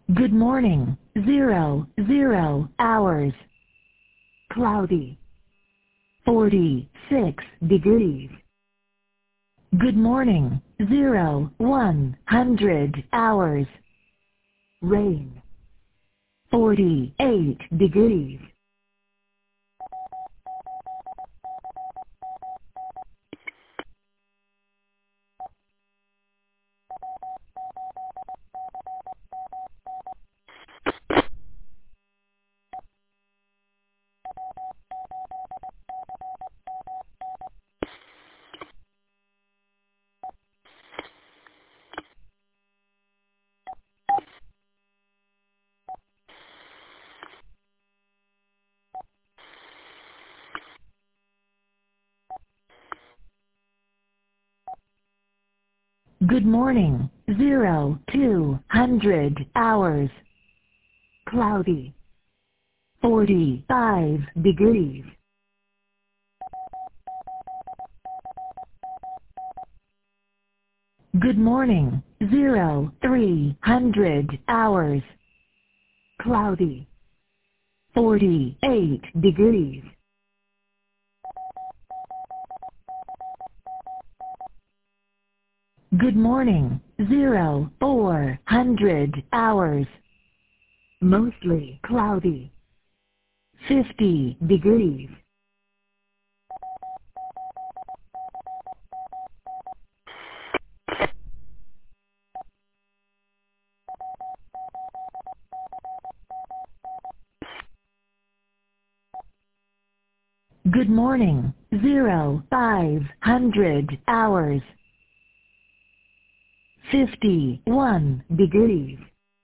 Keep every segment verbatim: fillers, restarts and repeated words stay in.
Good morning, zero, zero, hours. Cloudy. forty-six degrees. Good morning, zero, one hundred, hours. Rain. forty-eight degrees. Good morning, zero, two hundred, hours. Cloudy. forty-five degrees. Good morning, zero, three hundred, hours. Cloudy. forty-eight degrees. Good morning, zero, four hundred, hours. Mostly cloudy. fifty degrees. Good morning, zero, five hundred, hours. fifty-one degrees.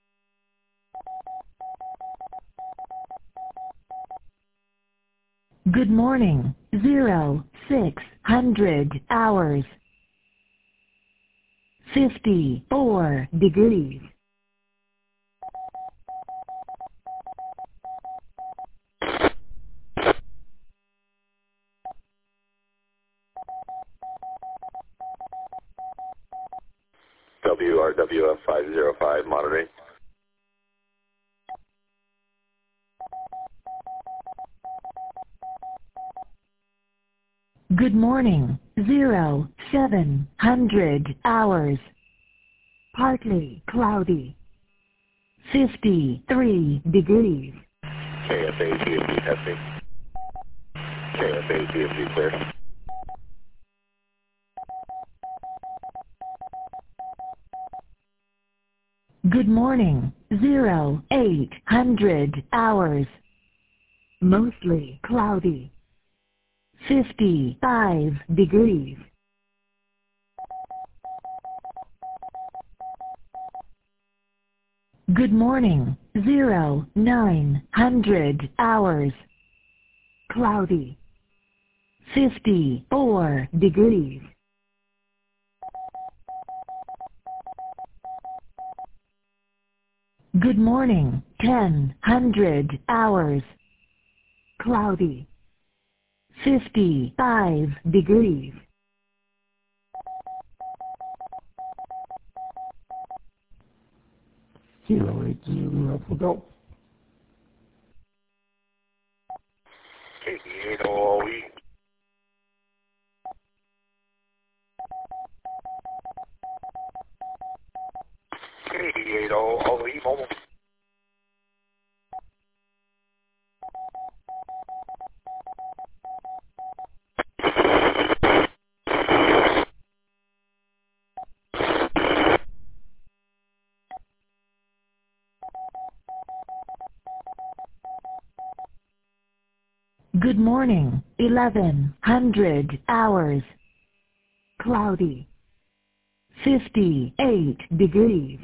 Good morning, zero, six hundred, hours. fifty-four degrees. W R W F five zero five monitoring. Good morning, zero, seven hundred, hours. Partly cloudy. fifty-three degrees. K F A G F D testing. K F A G F D clear. Good morning, zero, eight hundred, hours. Mostly cloudy. fifty-five degrees. Good morning, zero, nine hundred, hours. Cloudy. fifty-four degrees. Good morning, ten hundred, hours. Cloudy. fifty-five degrees. Zero eight zero Alpha Golf. K D eight O E. K D eight O E mobile. Good morning, eleven hundred, hours. Cloudy. fifty-eight degrees.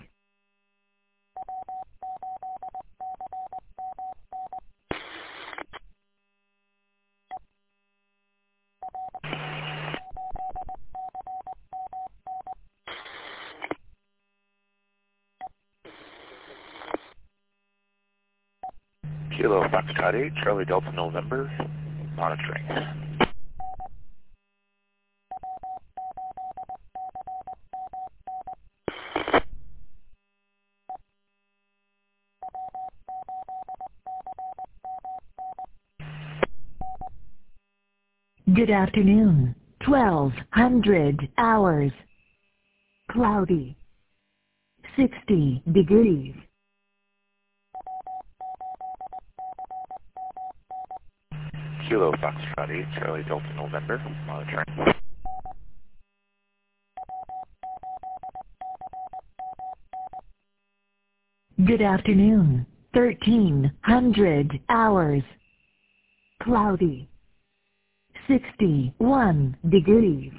Kilo Foxtrot eight, Charlie Delta November, monitoring. Good afternoon. twelve hundred hours. Cloudy. sixty degrees. Kilo Foxtrot eight, Charlie Delta November, monitoring. Good afternoon. thirteen hundred hours. Cloudy. sixty-one degrees.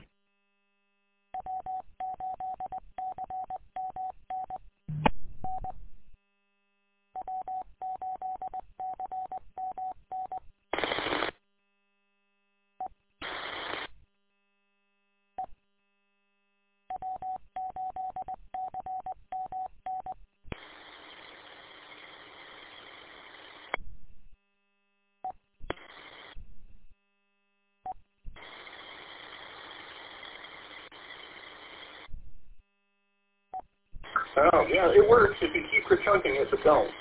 Oh, yeah, it works if you keep chunking it, but don't.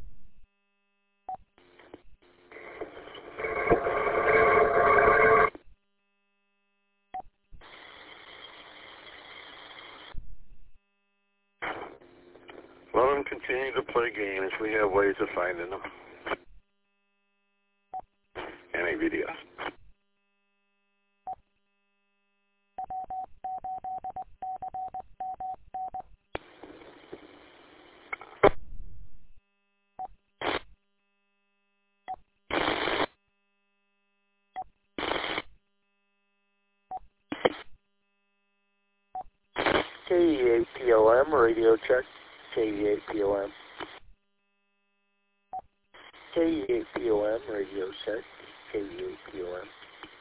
Let them continue to play games. We have ways of finding them. Any videos. K E eight P O M, radio check. K E eight P O M. K E eight P O M, radio check. K E eight P O M.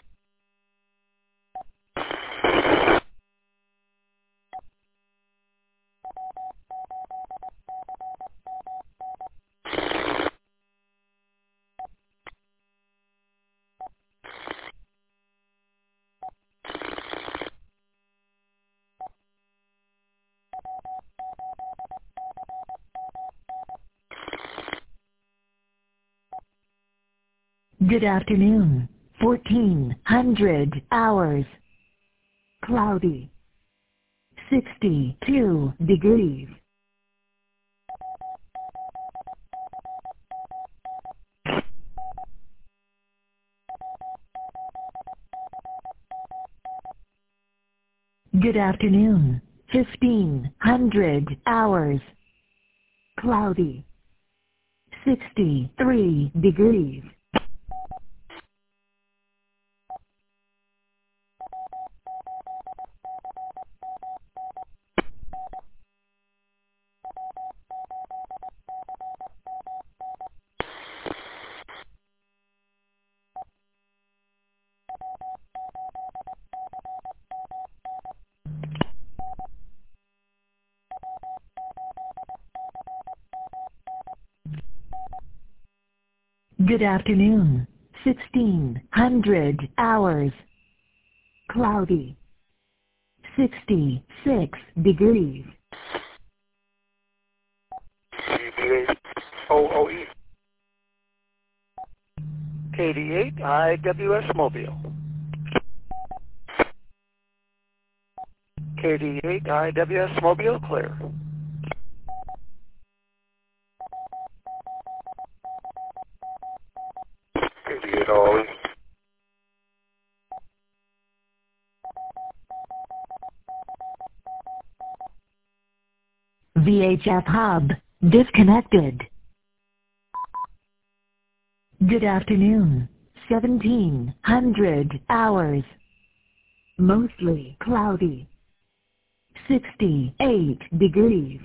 Good afternoon. fourteen hundred hours. Cloudy. sixty-two degrees. Good afternoon. fifteen hundred hours. Cloudy. sixty-three degrees. Good afternoon. sixteen hundred hours. Cloudy. sixty-six degrees. G B eight O O E. K D eight I W S Mobile. K D eight I W S Mobile, clear. K D eight O O E. V H F hub disconnected. Good afternoon. seventeen hundred hours. Mostly cloudy. sixty-eight degrees.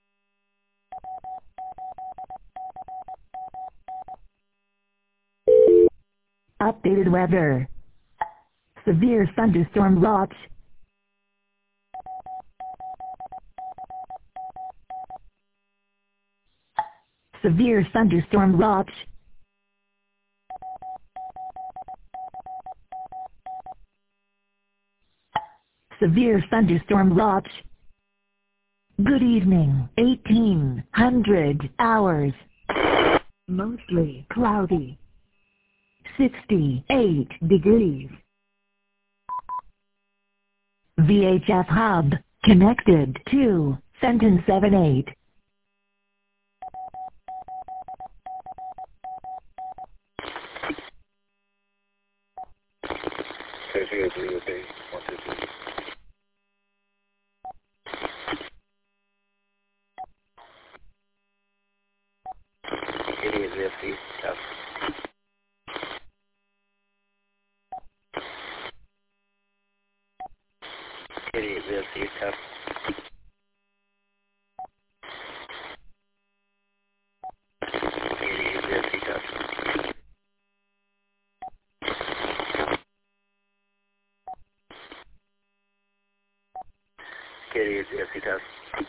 Updated weather. Severe thunderstorm watch. Severe thunderstorm watch. Severe thunderstorm watch. Good evening. eighteen hundred hours. Mostly cloudy. sixty-eight degrees. V H F hub connected to Fenton seven eight. K D eight three with a one two two. K D eight Z F C, test. K D eight Z F C, test. K D eight Z F C, test. K D eight Z F C, test.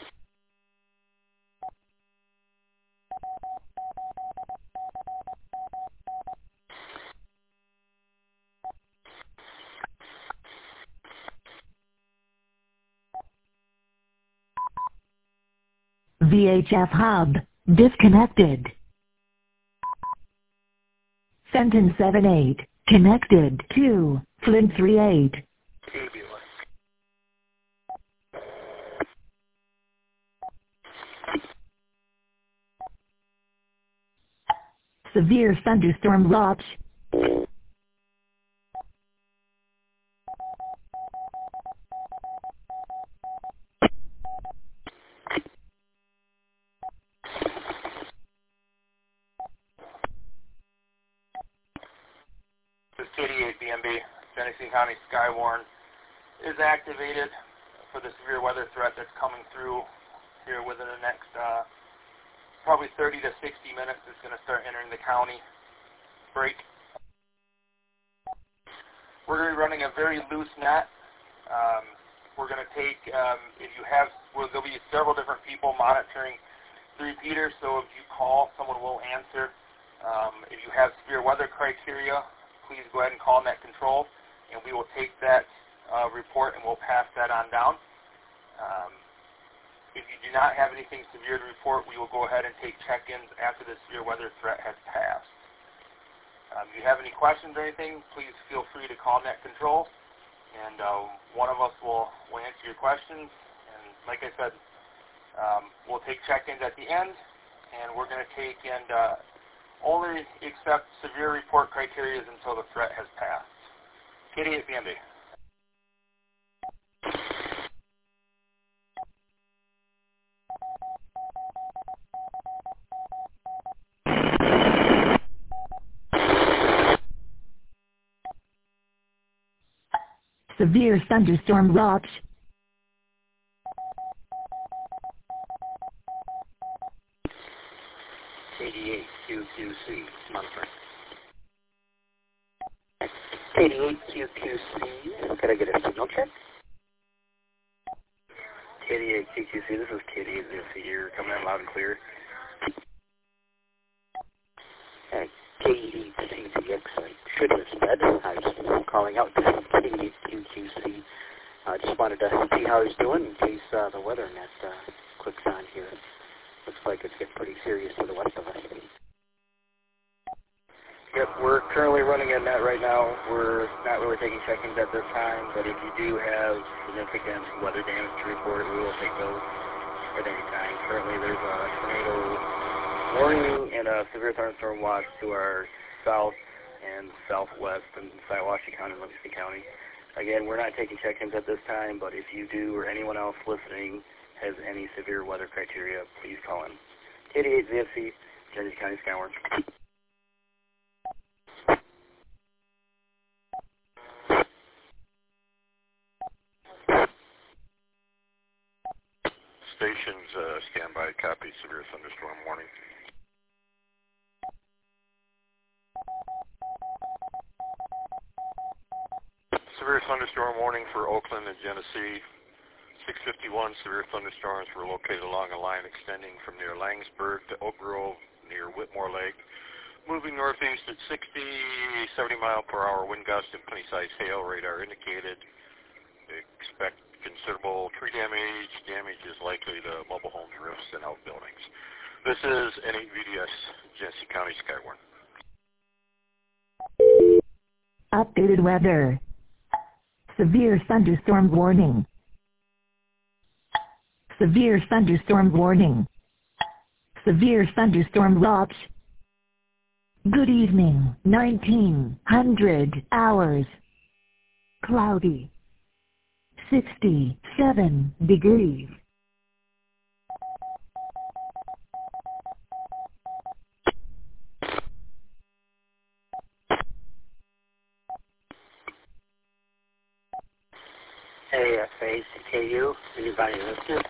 V H F hub disconnected. Fenton seven eight connected to Flint three eight. Severe thunderstorm watch. This is K D eight B M B, Genesee County Skywarn is activated for the severe weather threat that's coming through here within the next uh, probably thirty to sixty minutes. It's going to start entering the county. Break. We're going to be running a very loose net. Um, we're going to take, um, if you have, well, there'll be several different people monitoring the repeater, so if you call, someone will answer. Um, if you have severe weather criteria, please go ahead and call net control, and we will take that uh, report and we'll pass that on down. Um, if you do not have anything severe to report, we will go ahead and take check-ins after the severe weather threat has passed. Um, if you have any questions or anything, please feel free to call net control, and uh, one of us will, will answer your questions. And like I said, um, we'll take check-ins at the end, and we're going to take and uh, only accept severe report criteria until the threat has passed. K D eight B M B. Severe thunderstorm watch. K D eight Q Q C, monitoring. K D eight Q Q C, could I get a signal check? K D eight Q Q C, this is K D eight Z F C here, coming in loud and clear. Uh, K D eight C Z X, I should have said. I was calling out to K D eight Q Q C. I uh, just wanted to see how he's doing in case uh, the weather net uh, clicks on here. Looks like it's getting pretty serious to the west of us. Yep, we're currently running a net right now. We're not really taking check-ins at this time, but if you do have significant weather damage to report, we will take those at any time. Currently there's a tornado warning and a severe thunderstorm watch to our south and southwest in Siwash County and Livingston County. Again, we're not taking check-ins at this time, but if you do or anyone else listening has any severe weather criteria, please call in. K D eight Z F C, Genesee County Skywarn. Stations, uh, standby, copy, severe thunderstorm warning. Severe thunderstorm warning for Oakland and Genesee. six fifty-one severe thunderstorms were located along a line extending from near Langsburg to Oak Grove near Whitmore Lake. Moving northeast at sixty, seventy mile per hour wind gusts and plenty-sized hail. Radar indicated. Expect considerable tree damage. Damage is likely to mobile homes, roofs, and outbuildings. This is N eight V D S, Genesee County Skywarn. Updated weather. Severe thunderstorm warning. Severe thunderstorm warning. Severe thunderstorm watch. Good evening, nineteen hundred hours. Cloudy. sixty-seven degrees. A F A C K U, anybody listening?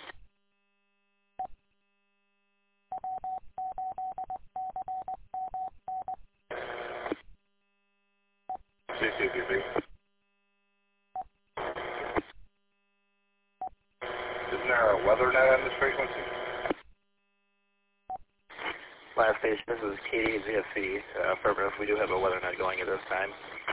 C C B B. Isn't there a weather net on this frequency? Last station, this is K D Z F C. Uh, affirmative, we do have a weather net going at this time.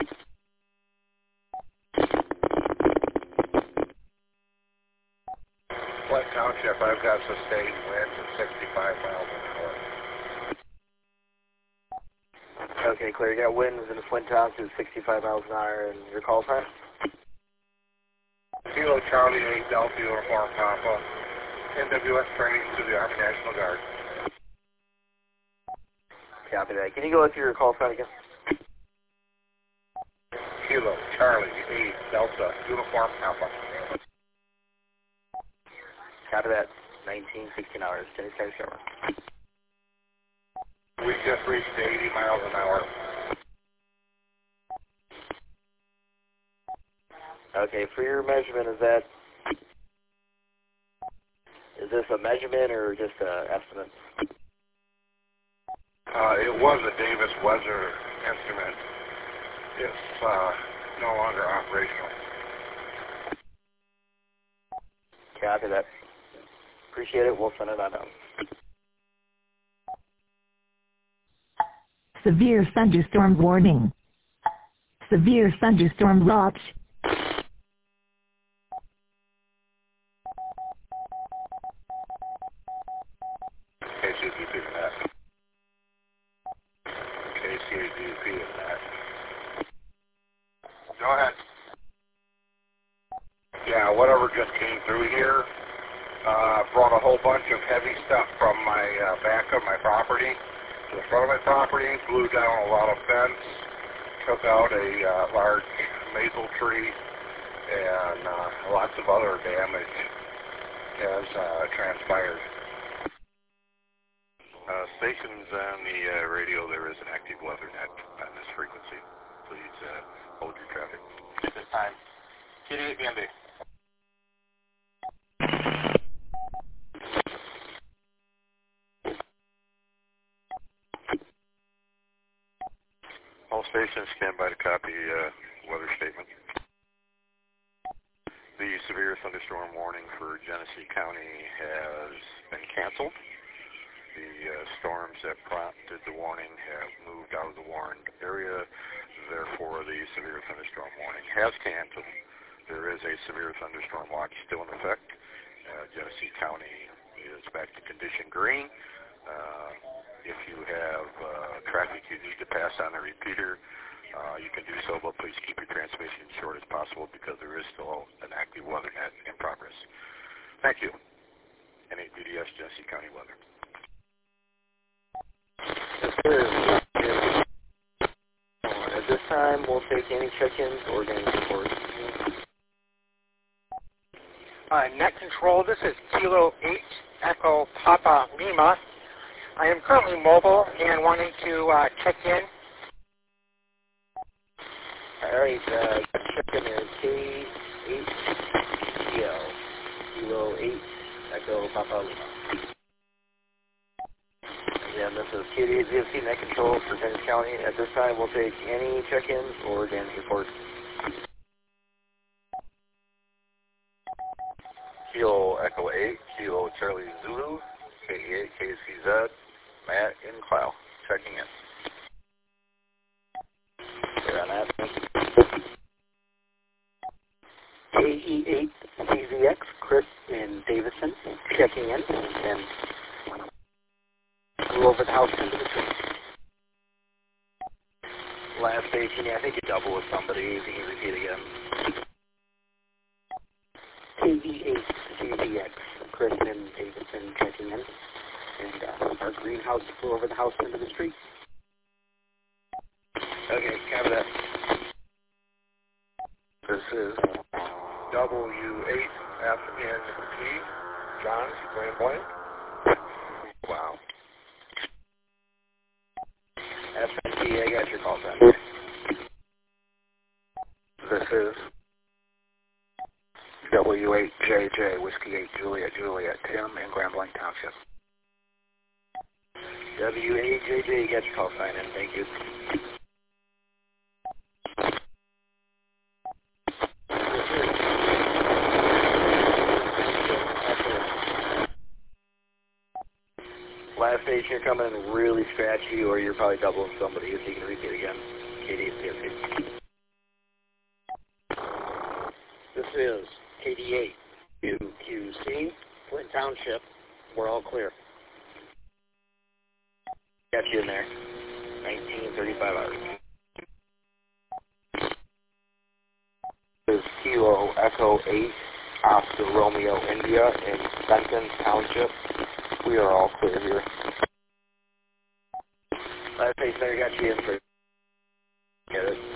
Flint Township, I've got sustained winds of sixty-five miles an hour. Okay, clear. You got winds in Flint Township, sixty-five miles an hour, and your call time? Kilo Charlie eight Delta Uniform Papa. N W S training to the Army National Guard. Copy that. Can you go through your call sign again? Kilo Charlie eight Delta Uniform Papa. Copy that. nineteen, sixteen hours. Can you start showing? We just reached eighty miles an hour. Okay, for your measurement, is that, is this a measurement or just an estimate? Uh, it was a Davis weather instrument. It's uh, no longer operational. Copy that. Appreciate it. We'll send it on down. Severe thunderstorm warning. Severe thunderstorm watch. K C D P in that. K C D P in that. Go ahead. Yeah, whatever just came through here uh, brought a whole bunch of heavy stuff from my uh, back of my property to the front of my property, blew down a lot of fence, took out a uh, large maple tree, and uh, lots of other damage has uh, transpired. Uh, stations on the uh, radio, there is an active weather net on this frequency. Please uh, hold your traffic. At this time, K D eight B M B. All stations stand by to copy uh, weather statement. The severe thunderstorm warning for Genesee County has been canceled. The uh, storms that prompted the warning have moved out of the warned area. Therefore, the severe thunderstorm warning has canceled. There is a severe thunderstorm watch still in effect. Uh, Genesee County is back to condition green. Uh, if you have uh, traffic you need to pass on the repeater, uh, you can do so, but please keep your transmission short as possible because there is still an active weather net in progress. Thank you. N eight B D S Genesee County Weather. At this time, we'll take any check-ins or damage reports. Uh, net control, this is Kilo eight Echo Papa Lima. I am currently mobile and wanting to uh, check in. All right, uh, check-in is K eight C L, Kilo eight Echo Papa Lima. Again, this is K D eight Z F C net control for Genesee County. At this time, we'll take any check-ins or damage reports. Kilo Echo eight, Kilo Charlie Zulu, K E eight K C Z, Matt in Clow, checking in. Here on that. K E eight C Z X, Chris in Davidson, checking in, and go over the house into the tree. Last station, yeah, I think you double with somebody. You can repeat again. K D eight G V X, Chris and Davidson checking in. And uh, our greenhouse flew over the house into the street. Okay, copy that. This is W eight F N T, John, Grand Blanc. Wow. F N T, I got your call sign. This is W eight J J, Whiskey eight Juliet Juliet, Tim in Grand Blanc Township. W eight J J, you got your call sign in, thank you. Last station, you're coming in really scratchy, or you're probably doubling somebody, if you can repeat again. K D eight C F C. This is K D eight Q Q C, Flint Township. We're all clear. Got you in there. nineteen thirty-five hours. This is Kilo Echo eight, Oscar Romeo India in Benton Township. We are all clear here. Last station there, got you in for. Get it.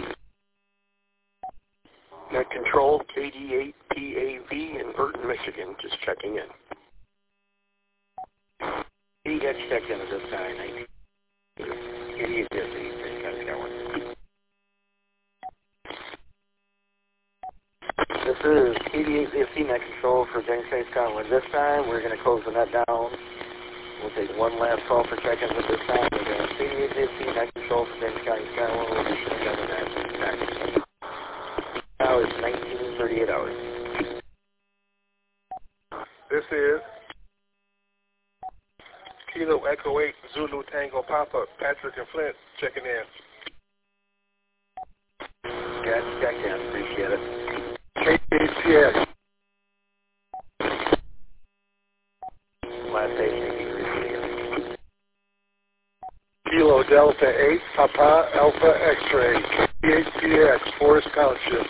Net Control, K D eight P A V in Burton, Michigan, just checking in. He got checked in at this time. K D eight P A V, that's got one. This is K D eight C F C Net Control for James County, Scotland. This time, we're going to close the net down. We'll take one last call for check-ins at this time. We're going to K D eight C F C Net Control for James County, Scotland. We'll be shutting down the net. Now it's nineteen thirty-eight hours. This is Kilo Echo eight Zulu Tango Papa, Patrick and Flint checking in. Got checked in, appreciate it. K D eight C X. Last station, you can repeat again. Kilo Delta eight Papa Alpha X-Ray, K D eight C X, Forest Township.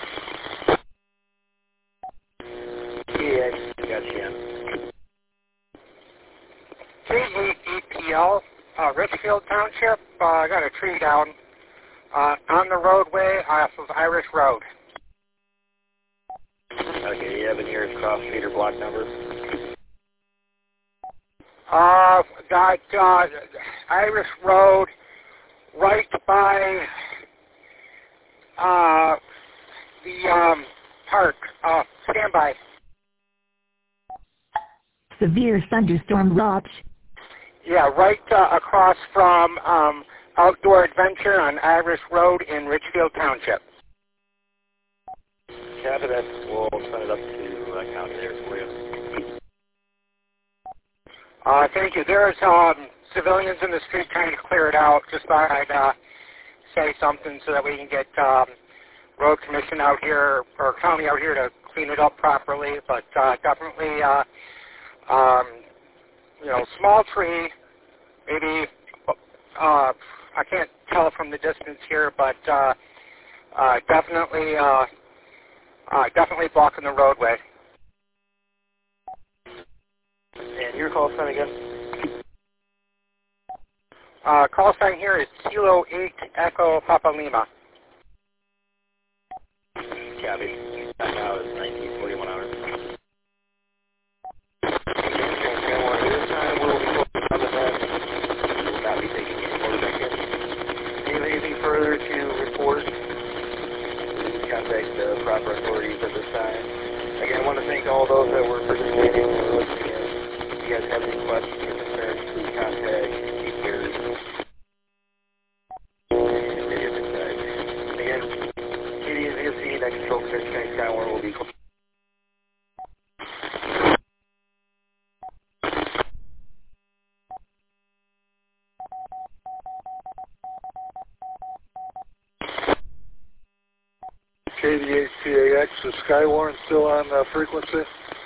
Yeah, got you in. K eight E P L, uh, Richfield Township. Uh, I got a tree down uh, on the roadway off of Irish Road. Okay, you have a nearest cross street or block number? Uh, got uh, Irish Road right by uh, the um, park. Uh, stand by. Severe thunderstorm watch. Yeah, right uh, across from um, Outdoor Adventure on Irish Road in Richfield Township. Copy that. We'll send it up to uh, county there for you. Uh, thank you. There's um, civilians in the street trying to clear it out. Just thought I'd uh, say something so that we can get um, road commission out here, or county out here, to clean it up properly. But uh, definitely, uh, um, you know, small tree, maybe, uh, I can't tell from the distance here, but uh, uh, definitely, uh, uh, definitely blocking the roadway. And your call sign again? Uh, call sign here is Kilo eight Echo Papa Lima. Copy. Time now is nineteen forty-one hours. This time we'll be focused on the net. We will not be taking any more check-ins. If you have anything further to report, please contact the proper authorities at this time. Again, I want to thank all those that were participating and listening in. If you guys have any questions or concerns, please contact teachers. Again, K D eight C F C, Net Control for County Skywarn will be closed. K D eight C A X, is Skywarn still on uh, frequency?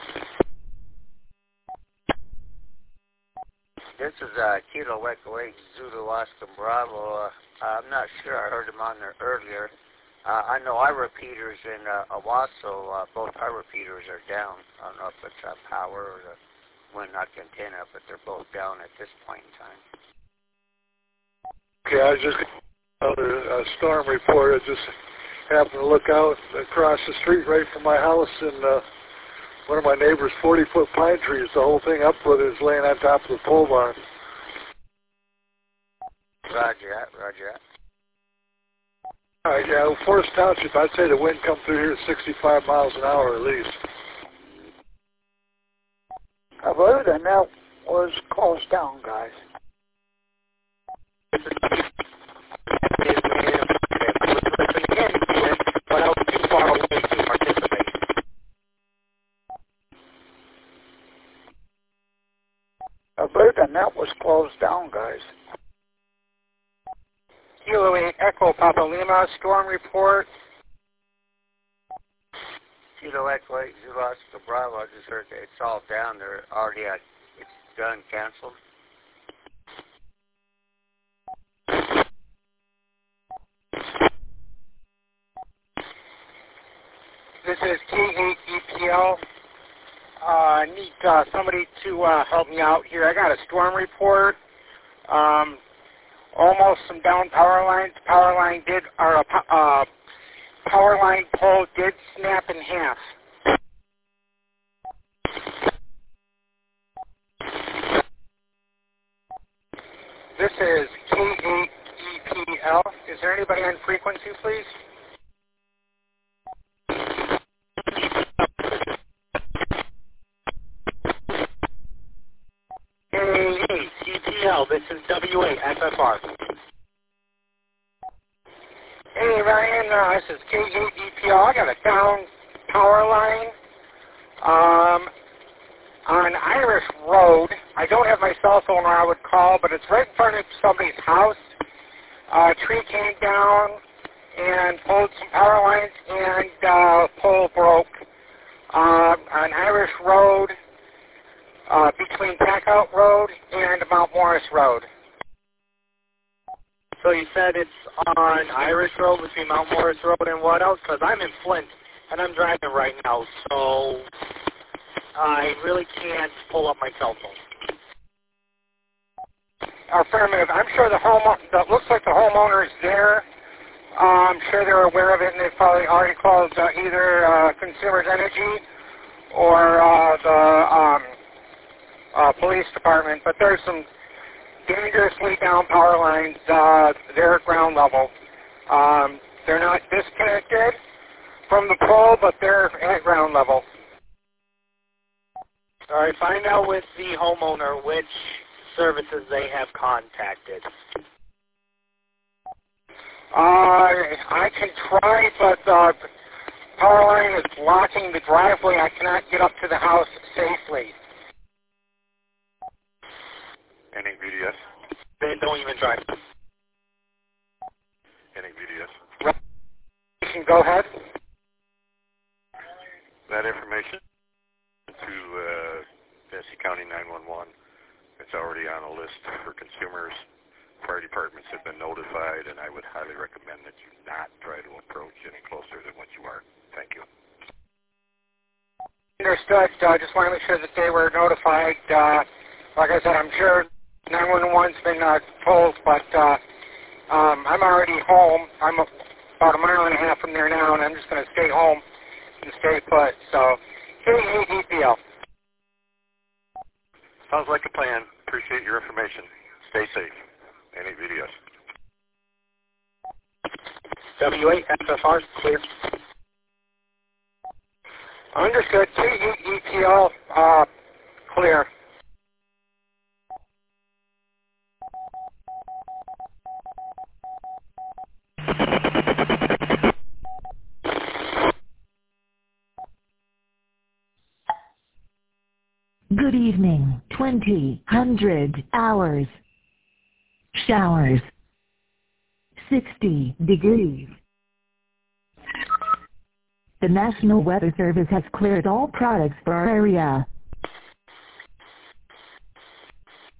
This is uh, Kilo Echo eight Zulu Oscar Bravo. Uh, I'm not sure. I heard him on there earlier. Uh, I know our repeaters in uh, Owasso, uh, both our repeaters are down. I don't know if it's uh, power or the wind knocked antenna, but they're both down at this point in time. Okay, I was just another uh, storm report. I just happened to look out across the street right from my house, and uh, one of my neighbor's forty-foot pine trees, the whole thing up with it, is laying on top of the pole barn. Roger that, roger that. All right, yeah, well, Forest Township, I'd say the wind come through here at sixty-five miles an hour at least. I believe the net was closed down, guys. But I was too far away to participate. I believe the net was closed down, guys. Kilo eight Echo Papa Lima storm report. Kilo Echo eight Zulu Oscar Bravo, I just heard that it's all down there already. At, it's done, canceled. This is K eight E P L. I uh, need uh, somebody to uh, help me out here. I got a storm report. Um, almost some down power lines. Power line did, or a uh, power line pole did snap in half. This is K eight E P L. Is there anybody on frequency, please? K eight E P L, this is W A S F R. Hey Ryan, uh, this is K eight E P L. I got a down power line um, on Irish Road. I don't have my cell phone where I would call, but it's right in front of somebody's house. Uh, a tree came down and pulled some power lines, and uh, pole broke uh, on Irish Road uh, between Packout Road and Mount Morris Road. So you said it's on Irish Road between Mount Morris Road and what else? Because I'm in Flint, and I'm driving right now, so I really can't pull up my cell phone. Affirmative. I'm sure the home, that looks like the homeowner is there. Uh, I'm sure they're aware of it, and they've probably already called uh, either uh, Consumers Energy or uh, the um, uh, police department. But there's some dangerously down power lines. Uh, they're at ground level. Um, they're not disconnected from the pole, but they're at ground level. All right, find out with the homeowner which services they have contacted. Uh, I can try, but uh, the power line is blocking the driveway. I cannot get up to the house safely. Any V D S? They don't even drive. Any V D S? You can go ahead. That information to uh, Genesee County nine one one. It's already on a list for consumers. Fire departments have been notified, and I would highly recommend that you not try to approach any closer than what you are. Thank you. Understood. I uh, just want to make sure that they were notified. Uh, like I said, I'm sure nine one one's been uh, told, but uh, um, I'm already home. I'm a, about a mile and a half from there now, and I'm just going to stay home and stay put. So, K eight E P L. Sounds like a plan. Appreciate your information. Stay safe. Any V D S? W A S F R, clear. Understood. K eight E P L, uh, clear. Good evening. Twenty hundred hours. Showers. Sixty degrees. The National Weather Service has cleared all products for our area.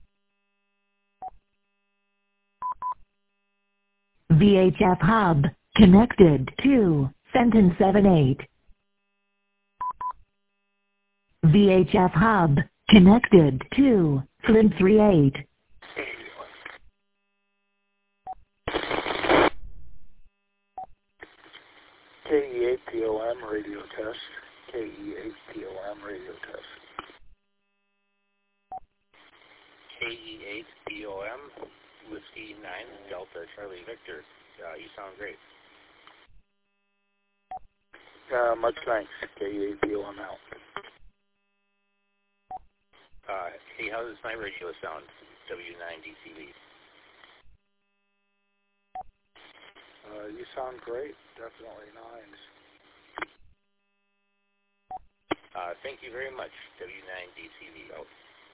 V H F Hub. Connected to Fenton seven eight. V H F hub. Connected to Flint three eight. K E eight P O M radio test. K E eight P O M radio test. K E eight P O M, Whiskey nine, Delta Charlie Victor. Uh, you sound great. Uh, much thanks. K E eight P O M out. Uh, hey, how does my radio sound? W nine D C V. Uh, you sound great. Definitely nines. Uh, thank you very much. W nine D C V out.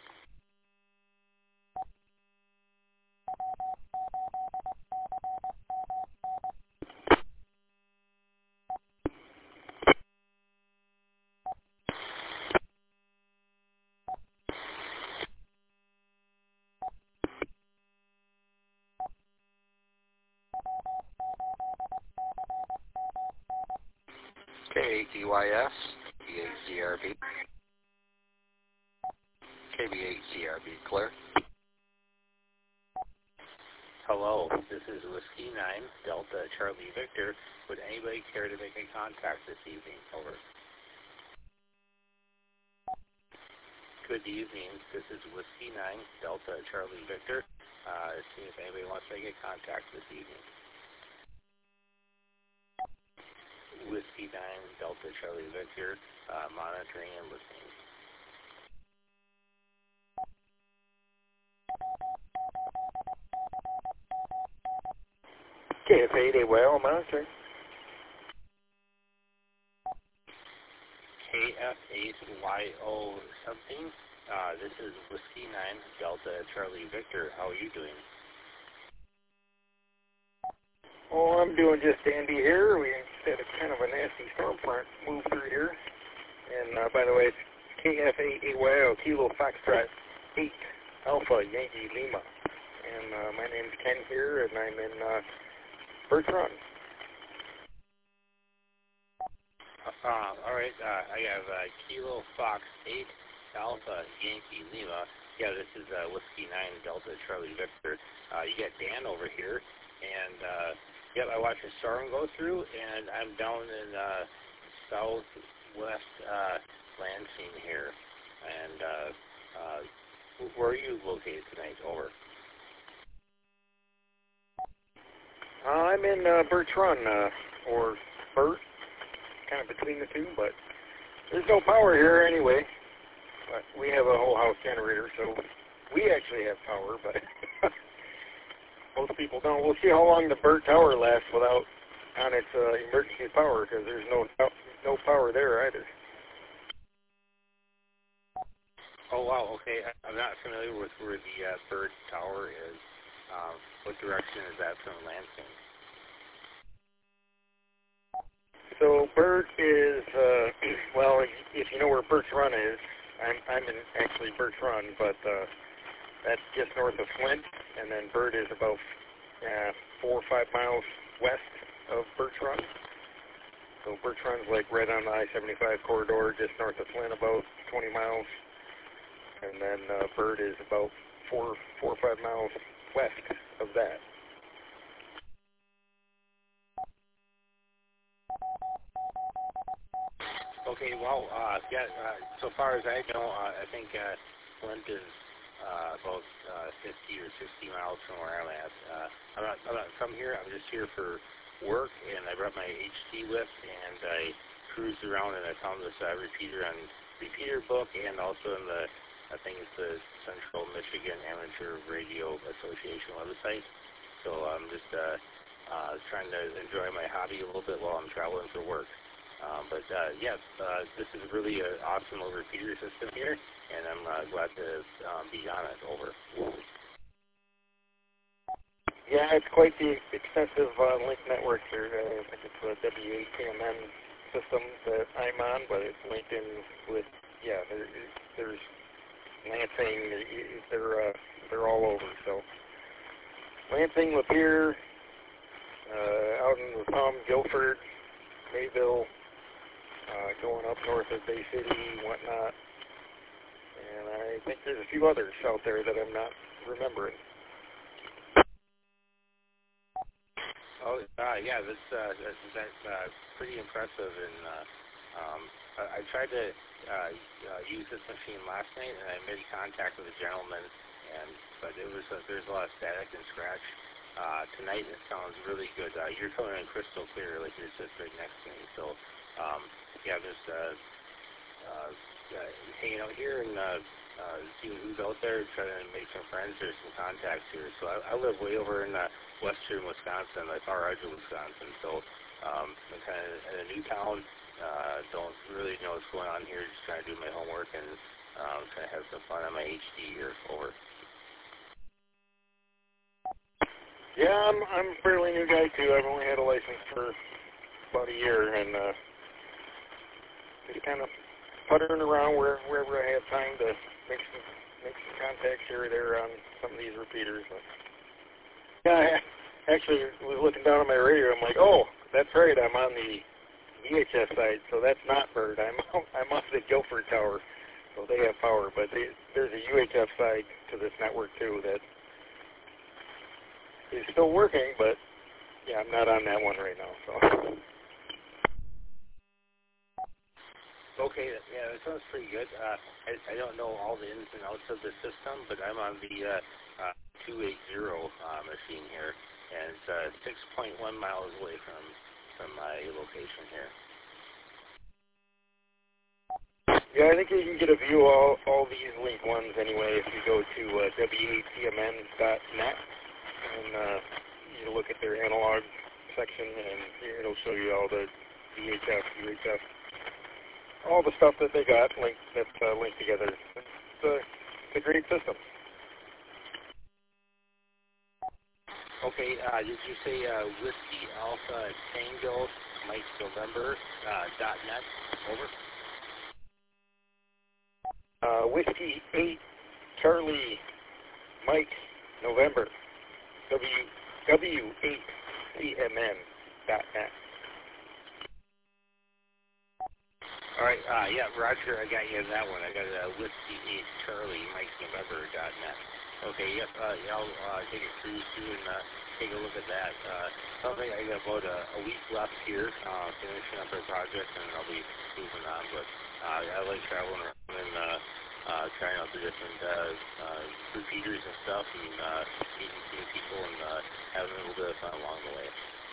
K A T Y S, B eight C R B. K B eight C R B, clear. Hello, this is Whiskey nine, Delta Charlie Victor. Would anybody care to make a contact this evening? Over. Good evening, this is Whiskey nine, Delta Charlie Victor. Uh, see if anybody wants to make a contact this evening. Whiskey nine, Delta Charlie Victor, uh, monitoring and listening. K F eight A well monitoring. K F eight Y O something. Uh, this is Whiskey nine, Delta Charlie Victor. How are you doing? Oh, I'm doing just dandy here. We had a kind of a nasty storm front move through here. And uh, by the way, it's K F eight A Y O, Kilo Foxtrot eight, Alpha Yankee Lima. And uh, my name's Ken here, and I'm in uh, Birch Run. Uh, all right, uh, I have uh, Kilo Fox eight, Alpha Yankee Lima. Yeah, this is uh, Whiskey nine, Delta Charlie Victor. Uh, you got Dan over here, and uh, yep, I watched a storm go through, and I'm down in uh, southwest uh, Lansing here. And uh, uh, where are you located tonight? Over. Uh, I'm in uh, Birch Run, uh, or Burt, kind of between the two, but there's no power here anyway. But we have a whole house generator, so we actually have power, but most people don't. We'll see how long the Burt Tower lasts without on its uh, emergency power, because there's no no power there either. Oh, wow, okay. I'm not familiar with where the uh, Burt Tower is. Um, what direction is that from Lansing? So Burt is, uh, well, if you know where Birch Run is, I'm, I'm in actually Birch Run, but uh, that's just north of Flint, and then Burt is about uh, four or five miles west of Birch Run. So Birch Run's like right on the I seventy-five corridor, just north of Flint, about twenty miles, and then uh, Burt is about four, four or five miles west of that. Okay, well, uh, yeah, uh, so far as I know, uh, I think uh, Flint is uh, about uh, fifty or sixty miles from where I'm at. Uh, I'm not, I'm not from here. I'm just here for work, and I brought my H C lift, and I cruised around, and I found this uh, repeater on repeater book, and also in the, I think it's the Central Michigan Amateur Radio Association website. So I'm just uh, uh, trying to enjoy my hobby a little bit while I'm traveling for work. Um, but uh, yes, uh, this is really an awesome little repeater system here, and I'm uh, glad to um, be on it. Over. Yeah, it's quite the extensive uh, link network here. Uh, I think it's a W eight K M N system that I'm on, but it's linked in with, yeah, there, there's Lansing, they're, uh, they're all over. So Lansing, Lapeer, uh, out in the Thumb, Guilford, Mayville, uh, going up north of Bay City, whatnot. And I think there's a few others out there that I'm not remembering. Oh, uh, yeah, that's, uh, that's, that's uh, pretty impressive. And uh, um, I, I tried to uh, uh, use this machine last night, and I made contact with a gentleman, and but it was uh, there's a lot of static and scratch. Uh, tonight it sounds really good. Uh, you're coming in crystal clear, like you're just right next to me. So, um, yeah, just uh, uh, uh, hanging out here and uh, uh, seeing who's out there, trying to make some friends or some contacts here. So I, I live way over in uh, western Wisconsin, like far edge of Wisconsin. So um, I'm kind of in a new town. Uh, don't really know what's going on here. Just trying to do my homework and um, trying to have some fun on my H D here. Over. Yeah, I'm I'm a fairly new guy too. I've only had a license for about a year, and uh, just kind of puttering around where, wherever I have time to make some make some contacts here or there on some of these repeaters. But, yeah, I actually was looking down on my radio. I'm like, oh, that's right. I'm on the V H F side, so that's not Bird. I'm I'm off the Guilford Tower, so they have power. But they, there's a U H F side to this network too that is still working, but yeah, I'm not on that one right now. So. Okay, yeah, that sounds pretty good. Uh, I, I don't know all the ins and outs of the system, but I'm on the uh, uh, two eighty uh, machine here, and it's uh, six point one miles away from from my location here. Yeah, I think you can get a view of all, all these link ones anyway if you go to uh, W A T M N dot net. And uh, you look at their analog section, and it'll show you all the V H F, U H F, all the stuff that they got linked that's uh, linked together. It's a, it's a great system. Okay, uh, did you say uh, Whiskey Alpha Tango Mike November uh, dot net? Over. Uh, Whiskey eight Charlie Mike November. W eight C M N dot net. All right, uh, yeah, Roger, I got you in that one. I got uh, Whiskey eight Charlie Mike November dot net. Okay, yep, uh, yeah, I'll uh, take it through too and uh, take a look at that. Uh, something I got about a, a week left here, uh, finishing up our project, and I'll be moving on. But uh, I like traveling around and uh, uh, trying out the different uh, uh, repeaters and stuff, and uh, meeting new people and uh, having a little bit of fun along the way.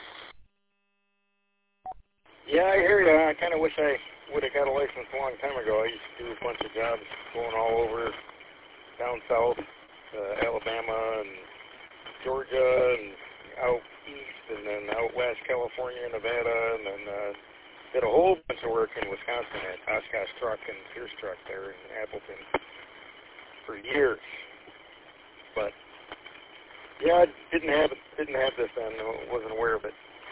Yeah, I hear you. I kind of wish I would have got a license a long time ago. I used to do a bunch of jobs going all over down south, uh, Alabama and Georgia, and out east, and then out west, California, Nevada, and then uh, did a whole bunch of work in Wisconsin at Oshkosh Truck and Pierce Truck there in Appleton for years. But yeah, I didn't have it, didn't have this then. I wasn't aware of it.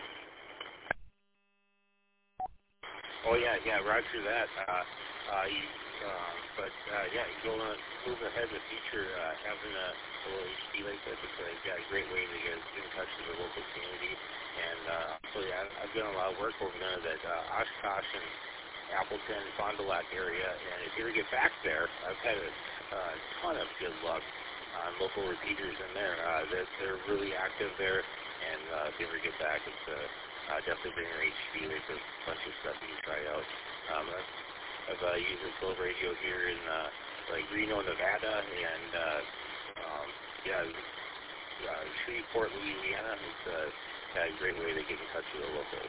Oh yeah, yeah, Roger that. Uh, uh, you, uh, but uh, yeah, going moving ahead in the future, uh, having a, a little H D like this is a, yeah, a great way to get in touch with the local community. And uh, so yeah, I've done a lot of work over there that uh, Oshkosh and Appleton, Fond du Lac area. And if you ever get back there, I've had a uh, ton of good luck on local repeaters in there. Uh, they're, they're really active there, and uh, if you ever get back, it's uh, uh, definitely bring your H D. There's a bunch of stuff you can try out. Um, I've uh, used this little radio here in uh, like Reno, Nevada, and uh, um, yeah, uh, Shreveport, Louisiana. It's uh, yeah, a great way to get in touch with the locals.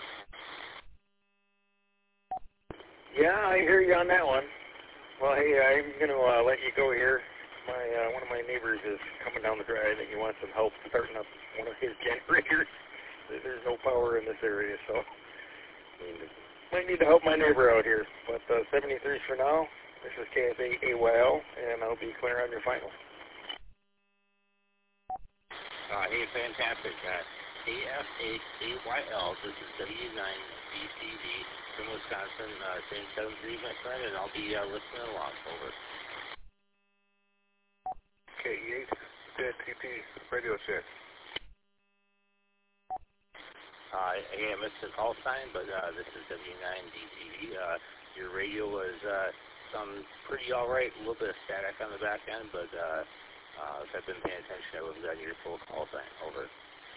Yeah, I hear you on that one. Well, hey, I'm going to uh, let you go here. My uh, one of my neighbors is coming down the drive, and he wants some help starting up one of his generators. There's no power in this area, so I might need to help my neighbor out here. But uh, seventy-three for now. This is K S A A Y L, and I'll be clear on your final. Uh, hey, fantastic. Uh, K S A A Y L, this is W nine B C D from Wisconsin, uh, saying seven three, my friend, and I'll be uh, listening along. Over. K E eight, dead T P, radio check. Uh, hey, I missed the call sign, but uh, this is W nine D T V. Uh, your radio was uh, sounding pretty all right, a little bit of static on the back end, but uh, uh, if I've been paying attention, I would have gotten your full call sign. Over.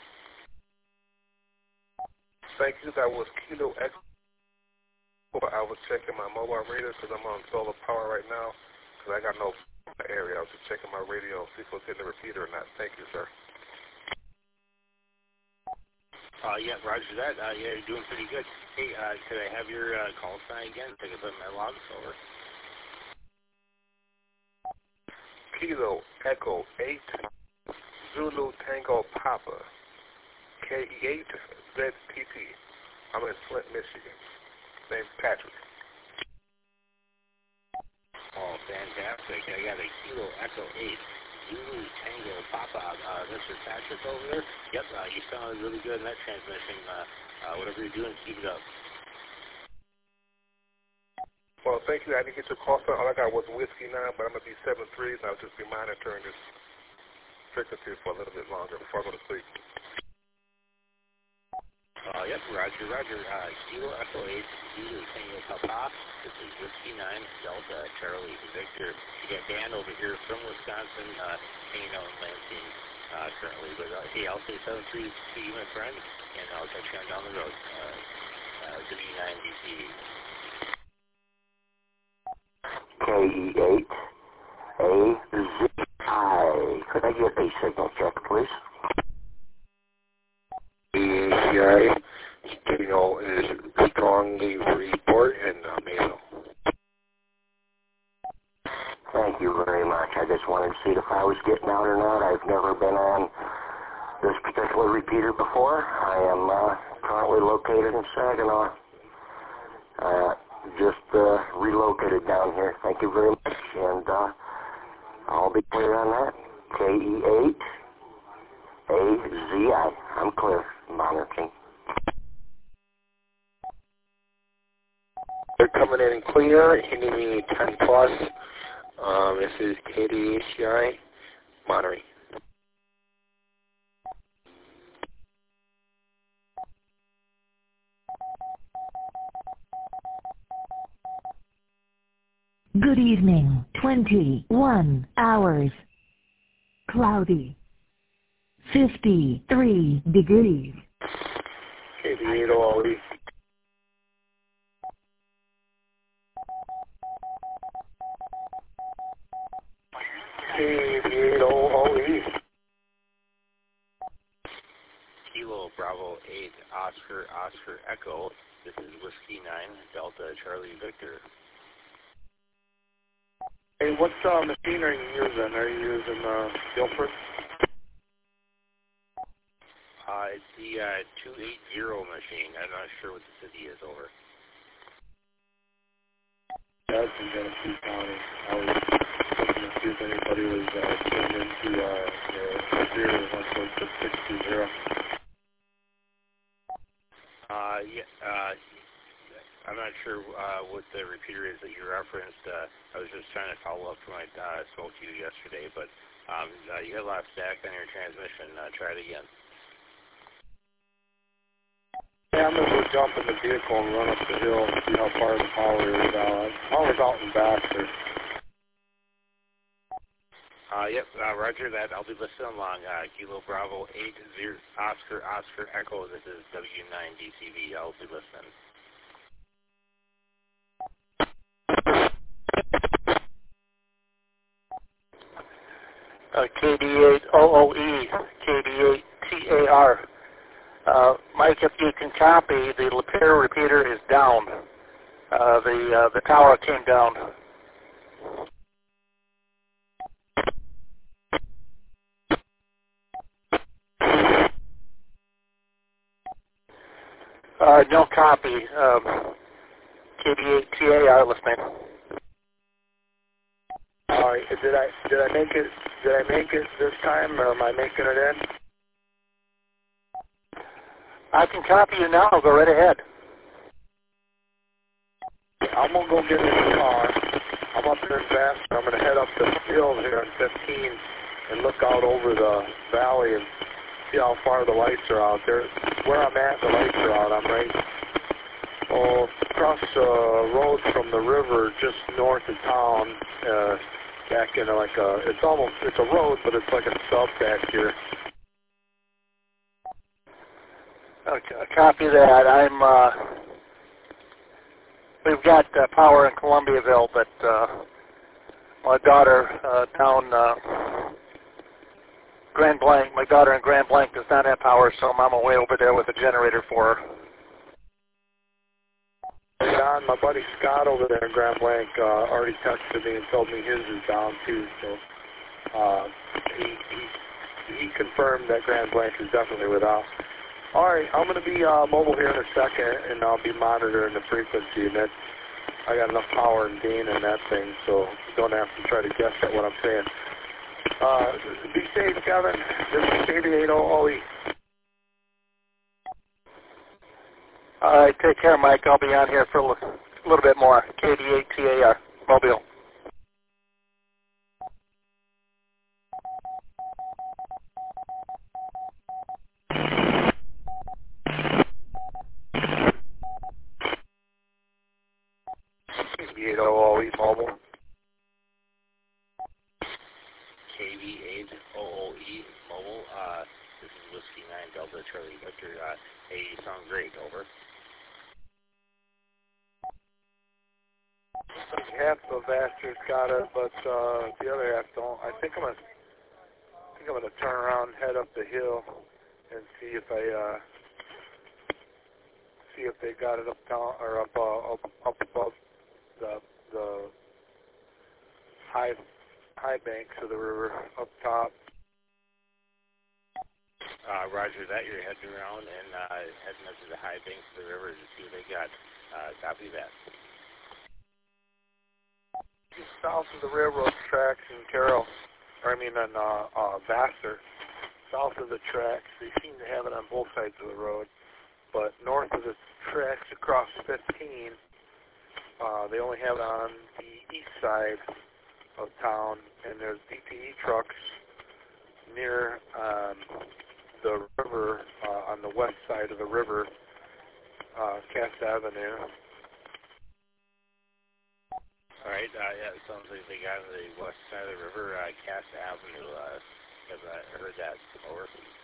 Thank you. That was Kilo X. I was checking my mobile radio because I'm on solar power right now because I got no area. I was just checking my radio, see if it was hitting the repeater or not. Thank you, sir. Uh, yeah, roger that. Uh, yeah, you're doing pretty good. Hey, uh, could I have your uh, call sign again? Take a put my logs over. Kilo Echo eight Zulu Tango Papa K E eight Z T T. I'm in Flint, Michigan. Name's Patrick. Oh, fantastic. I got a Kilo Echo eight Zulu Tango Papa. Uh, Mister Patrick over there. Yep, uh, you sounded really good in that transmission. Uh, uh, whatever you're doing, keep it up. Well, thank you. I didn't get your call sign. All I got was Whiskey nine, but I'm going to be seven three, and I'll just be monitoring this frequency for a little bit longer before I go to sleep. Uh, yep, roger, roger. Uh, Kilo Echo eight Zulu Tango Papa. This is Whiskey nine Delta Charlie Victor. You got Dan over here from Wisconsin, uh, hanging out in Lansing uh, currently. But uh, hey, I'll say seven three to you, my friend, and I'll catch you on down the road. Uh, uh, W nine D T V. K E eight A Z I. Could I get a signal check, please? The A C I signal is strongly report and uh, mail. Thank you very much. I just wanted to see if I was getting out or not. I've never been on this particular repeater before. I am uh, currently located in Saginaw. Uh, just uh, relocated down here. Thank you very much, and uh, I'll be clear on that. K E eight A Z I. I'm clear. Monitoring. They're coming in clear. Enemy ten plus. Um, this is K D A C I. Monitoring. Good evening. twenty-one hours. Cloudy. fifty-three degrees. K D eight O E. K D eight O E. Kilo Bravo eight Oscar Oscar Echo. This is Whiskey nine Delta Charlie Victor. Hey, what uh, machine are you using? Are you using uh, Guilford? Uh, it's the uh, two eighty machine. I'm not sure what the city is over. That's in Genesee County. I was looking to see if anybody was uh, tuned into uh, the zero one point six six two zero. Uh, yeah, uh, I'm not sure uh, what the repeater is that you referenced. Uh, I was just trying to follow up from my uh, spoke to you yesterday, but um, uh, you had a lot of static on your transmission. Uh, try it again. Yeah, I'm going to go jump in the vehicle and run up the hill and see how far the power is out. Power's out in back there. Uh, yep, uh, roger that. I'll be listening along. Uh, Kilo Bravo eight zero Oscar Oscar Echo. This is W nine D C V. I'll be listening. Uh, K D eight O O E, K D eight T A R. Uh, Mike, if you can copy, the Lapeer repeater is down. Uh, the uh, the tower came down. Uh, no copy. Um, K D eight T A R listening. All right. Did I did I make it? Did I make it this time, or am I making it in? I can copy you now. Go right ahead. I'm gonna go get in the car. I'm up there fast. I'm gonna head up the hill here on fifteen and look out over the valley and see how far the lights are out there. Where I'm at, the lights are out. I'm right oh, across the road from the river, just north of town, uh, back in like a, it's almost, it's a road, but it's like a sub back here. Okay, copy that. I'm, uh, we've got uh, power in Columbiaville, but uh, my daughter uh, down uh, Grand Blanc, my daughter in Grand Blanc does not have power, so I'm on my way over there with a generator for her. John, my buddy Scott over there in Grand Blanc uh, already texted me and told me his is down too, so uh, he, he, he confirmed that Grand Blanc is definitely without. All right, I'm going to be uh, mobile here in a second, and I'll be monitoring the frequency, and that I got enough power and gain in that thing, so you don't have to try to guess at what I'm saying. Uh, be safe, Kevin. This is K D eight O O E. All right, take care, Mike. I'll be on here for a little bit more. K D eight T A R, Mobile. K D eight O O E, Mobile. K D eight O O E, Mobile. Uh, this is Whiskey nine Delta Charlie Victor. Uh, hey, you sound great. Over. Half the bastards got it, but uh, the other half don't. I think I'm gonna, I think I'm gonna turn around, and head up the hill, and see if I uh, see if they got it up down or up uh, up up above the the high high banks of the river up top. Uh, Roger that. You're heading around and uh, heading up to the high banks of the river to see what they got. Uh, copy that. South of the railroad tracks in Carroll, or I mean in uh, uh, Vassar, south of the tracks, they seem to have it on both sides of the road, but north of the tracks across fifteen, uh, they only have it on the east side of town, and there's D P E trucks near um, the river, uh, on the west side of the river, uh, Cass Avenue. All right, uh, yeah, it sounds like they got on the west side of the river, uh, Cass Avenue. Uh, have I heard that? Over.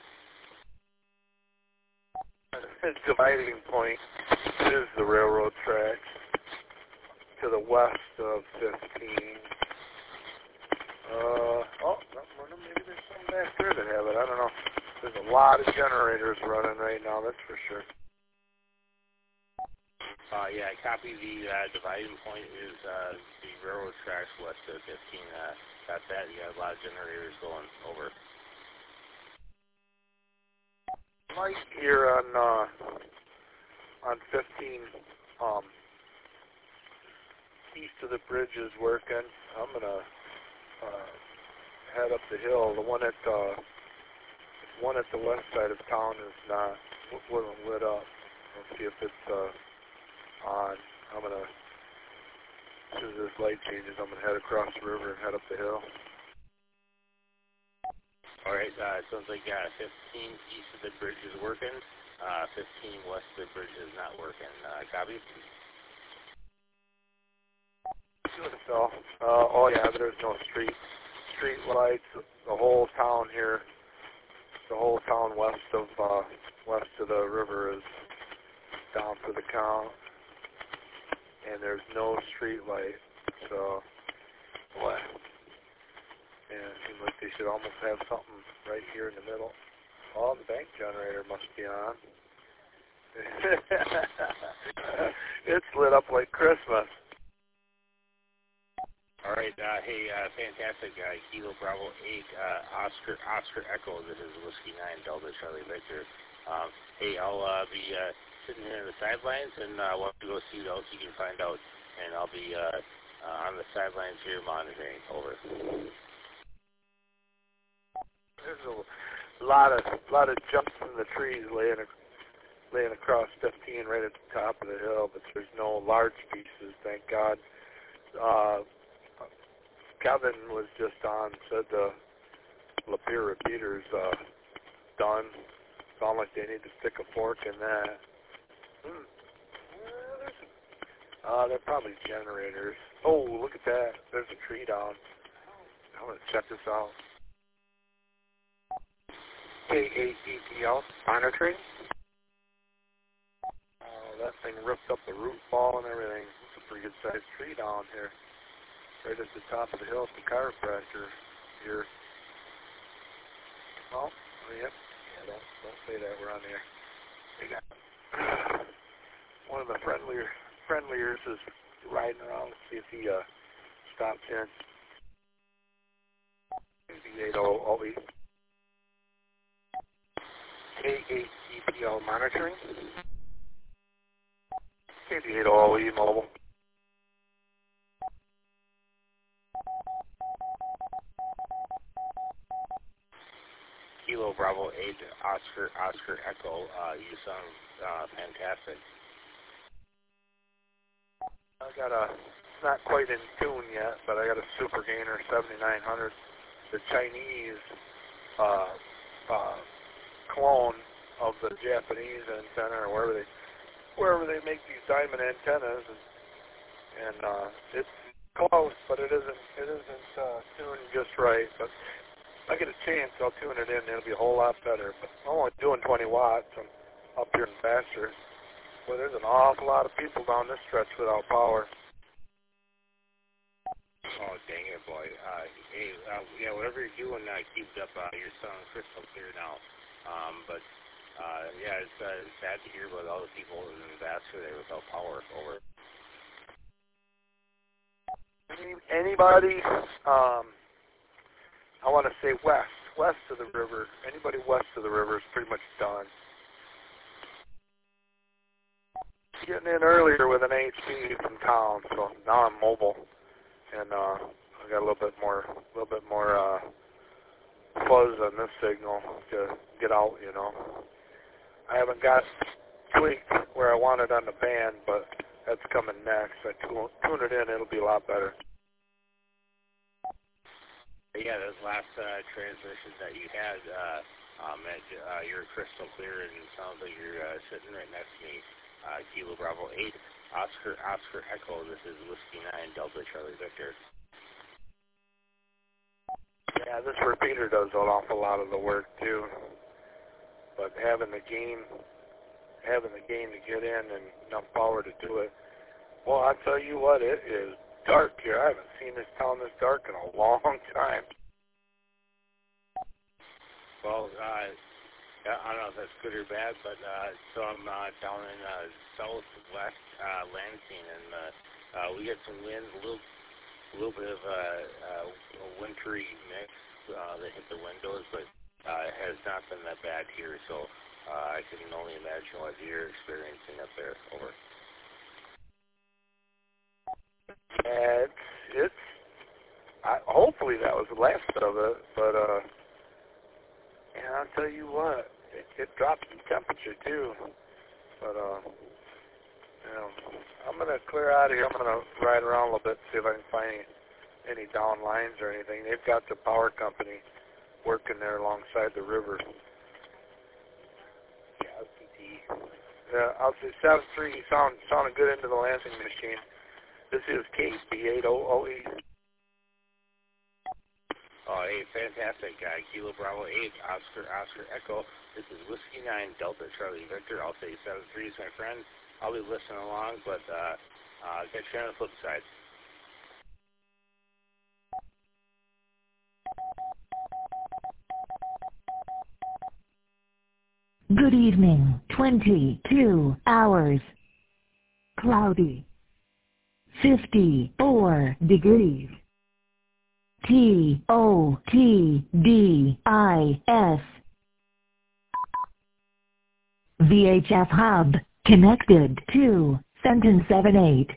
The dividing point is the railroad tracks to the west of fifteen. Uh, oh, maybe there's some back there that have it. I don't know. There's a lot of generators running right now, that's for sure. Uh, yeah, I copy the uh, dividing point is uh, the railroad tracks west of fifteen. Uh, got that. You got a lot of generators going over. Light here on uh, on fifteen, um, east of the bridge is working. I'm gonna uh, head up the hill. The one at uh, one at the west side of town is not wasn't lit up. Let's see if it's uh, on. I'm gonna, as soon as this light changes, I'm gonna head across the river and head up the hill. All right, uh, it sounds like uh, fifteen east of the bridge is working. Uh, fifteen west of the bridge is not working. Uh, copy? So, uh, oh yeah, there's no street street lights. The whole town here, the whole town west of uh, west of the river is down for the count. And there's no street light, so what? And it seems like they should almost have something right here in the middle. Oh, the bank generator must be on. It's lit up like Christmas. All right, uh, hey, uh, fantastic. Uh, Kilo Bravo eight, uh, Oscar Oscar Echo. This is Whiskey nine Delta Charlie Victor. Um, hey, I'll uh, be uh, sitting here on the sidelines, and uh, we'll have to go see what else you can find out. And I'll be uh, uh, on the sidelines here monitoring. Over. There's a lot of lot of jumps in the trees laying laying across fifteen right at the top of the hill, but there's no large pieces, thank God. Uh, Kevin was just on, said the Lapeer repeater's uh, done. Sound like they need to stick a fork in that. Hmm. Uh, they're probably generators. Oh, look at that. There's a tree down. I'm going to check this out. K A D P L, monitoring. Oh, that thing ripped up the root ball and everything. It's a pretty good sized tree down here. Right at the top of the hill at the chiropractor here. Oh, yep. Yeah, don't, don't say that. We're on the air. They got one of the friendlier friendliers is riding around to see if he uh, stops in. V eight zero zero E. K A D P L monitoring. K D eight zero zero E mobile. Kilo Bravo eight, Oscar, Oscar Echo. Uh, you sound uh, fantastic. I got a, it's not quite in tune yet, but I got a Super Gainer seventy-nine hundred. The Chinese uh, uh, clone of the Japanese antenna, or wherever they wherever they make these diamond antennas, and, and uh, it's close, but it isn't it isn't uh, tuned just right. But if I get a chance, I'll tune it in. It'll be a whole lot better. But I'm only doing twenty watts. I'm up here in Vassar. Well, there's an awful lot of people down this stretch without power. Oh, dang it, boy. Uh, hey, uh, yeah, whatever you're doing, uh, keep up. Uh, you're sounding crystal clear now. Um, but, uh, yeah, it's, uh, it's sad to hear about all the people in Vassar there without power. Over. Any, anybody, um, I want to say west, west of the river. Anybody west of the river is pretty much done. Getting in earlier with an H P from town, so now I'm mobile, and uh, I got a little bit more, a little bit more uh, fuzz on this signal to get out. You know, I haven't got tweaked where I want it on the band, but that's coming next. I tune, tune it in; it'll be a lot better. Yeah, those last uh, transmissions that you had, uh, um, at, uh, you're crystal clear, and it sounds like you're uh, sitting right next to me. Uh, Kilo Bravo eight, Oscar, Oscar Echo, this is Whiskey nine, Delta Charlie Victor. Yeah, this repeater does an awful lot of the work too, but having the gain, having the gain to get in and enough power to do it, well, I tell you what, it is dark here. I haven't seen this town this dark in a long time. Well, uh, I don't know if that's good or bad, but uh, so I'm uh, down in uh, southwest uh, Lansing, and uh, uh, we get some wind, a little, a little bit of uh, uh, a wintry mix uh, that hit the windows, but uh, it has not been that bad here. So uh, I can only imagine what you're experiencing up there. Over. Yeah, it's, it's I, hopefully that was the last bit of it, but uh, and I'll tell you what. It, it drops in temperature too, but uh, you know, I'm gonna clear out of here. I'm gonna ride around a little bit, see if I can find any, any down lines or anything. They've got the power company working there alongside the river. Yeah, L C D. Yeah, I'll say seven three. Sound sounding good into the Lansing machine. This is K B eight zero zero E. Oh, hey, fantastic. Uh, Kilo Bravo eight, Oscar, Oscar Echo. This is Whiskey nine, Delta Charlie Victor. I'll say seven threes, my friend. I'll be listening along, but uh, uh, catch you on the flip side. Good evening. twenty-two hours. Cloudy. fifty-four degrees. T O T D I S. V H F hub connected to sentence seven eight.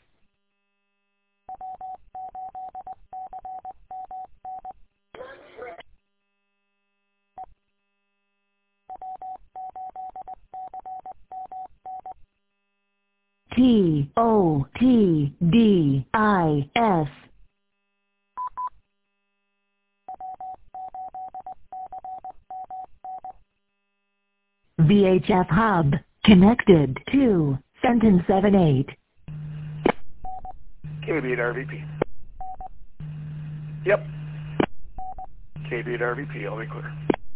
T O T D I S. V H F hub connected to Fenton seven eight. K B eight R V P. Yep. K B eight R V P, I'll be clear.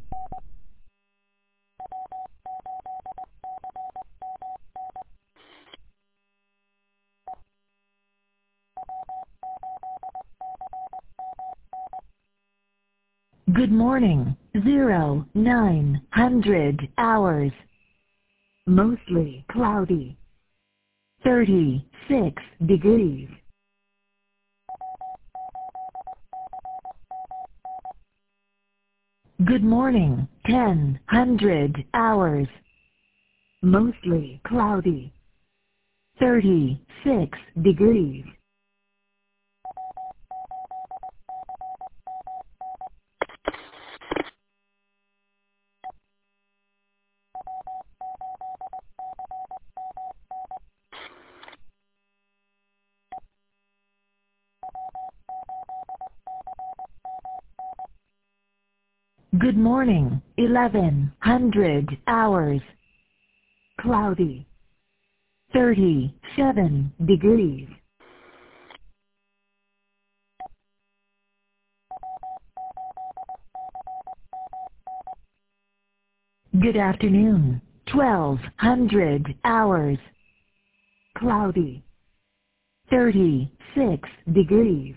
Good morning, zero, nine hundred hours. Mostly cloudy. thirty-six degrees. Good morning, ten hundred hours. Mostly cloudy. thirty-six degrees. Good morning, eleven hundred hours. Cloudy. thirty-seven degrees. Good afternoon, twelve hundred hours. Cloudy. thirty-six degrees.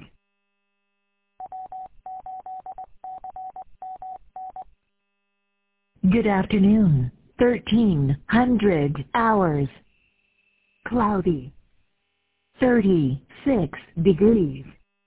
Good afternoon, thirteen hundred hours. Cloudy. thirty-six degrees.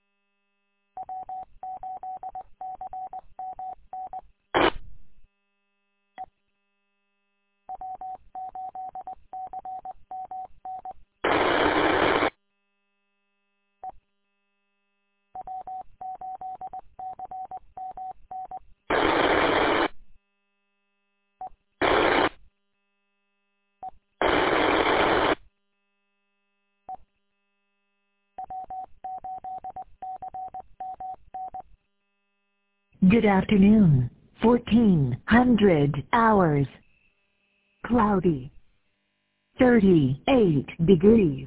Good afternoon, fourteen hundred hours. Cloudy. thirty-eight degrees.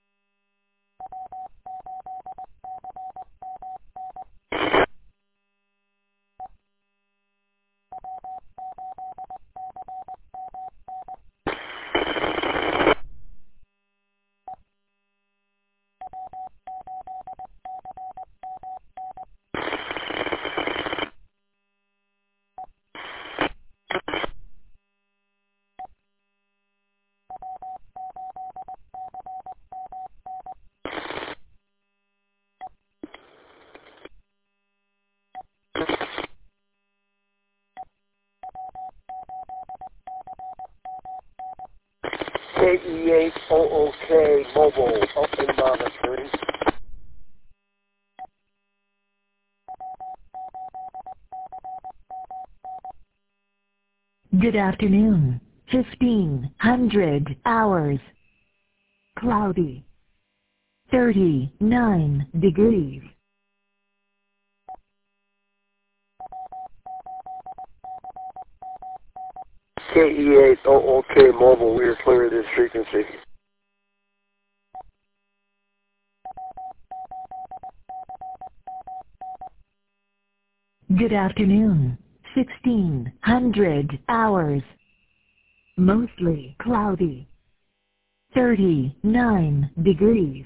K E eight O O K mobile open monitoring. Good afternoon, fifteen hundred hours. Cloudy. thirty-nine degrees. K E eight O O K mobile, we are clear of this frequency. Good afternoon, sixteen hundred hours. Mostly cloudy. thirty-nine degrees.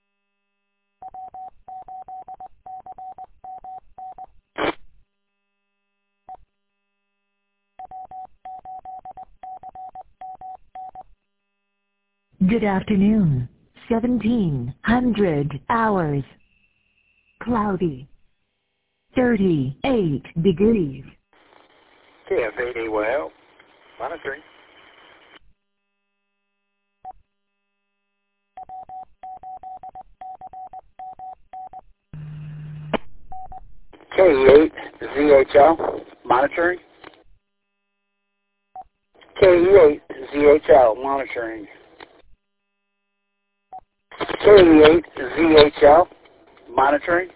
Good afternoon, seventeen hundred hours. Cloudy. thirty-eight degrees. K F eight A Y L, monitoring. K E eight Z H L, monitoring. K E eight Z H L, monitoring. K E eight Z H L, monitoring.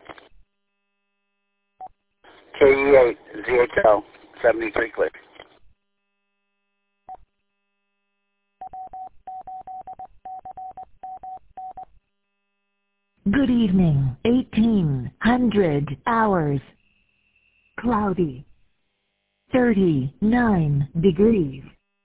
K E eight Z H L, seventy-three clear. Good evening. eighteen hundred hours. Cloudy. thirty-nine degrees.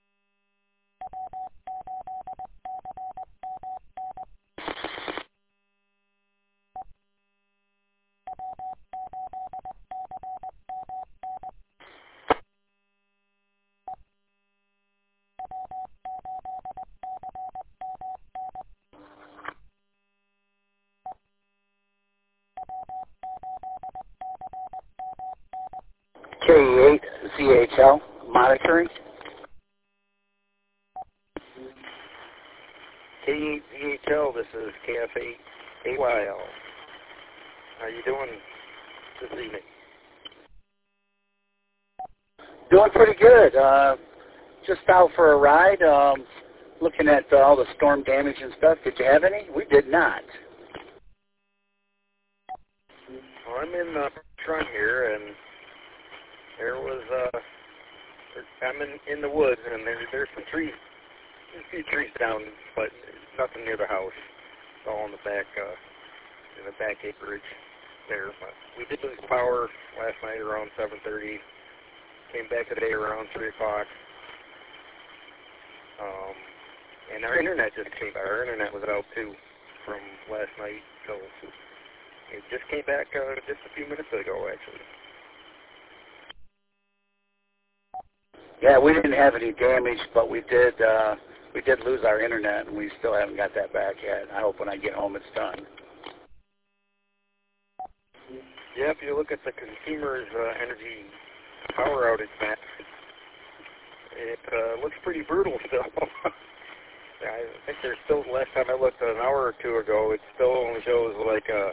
K E eight Z H L, monitoring. K E eight Z H L, this is K F eight A Y L. How you doing this evening? Doing pretty good. Uh, just out for a ride, um, looking at uh, all the storm damage and stuff. Did you have any? We did not. Well, I'm in the front here, and there was, uh, I'm in, in the woods, and there, there's some trees, a few trees down, but nothing near the house. It's all in the back, uh, in the back acreage there. But we did lose power last night around seven thirty. Came back today around three o'clock. Um, and our internet just came back. Our internet was out, too, from last night. So it just came back uh, just a few minutes ago, actually. Yeah, we didn't have any damage, but we did uh, we did lose our internet, and we still haven't got that back yet. I hope when I get home it's done. Yeah, if you look at the consumer's uh, energy power outage map, it uh, looks pretty brutal still. I think there's still, last time I looked an hour or two ago, it still only shows like a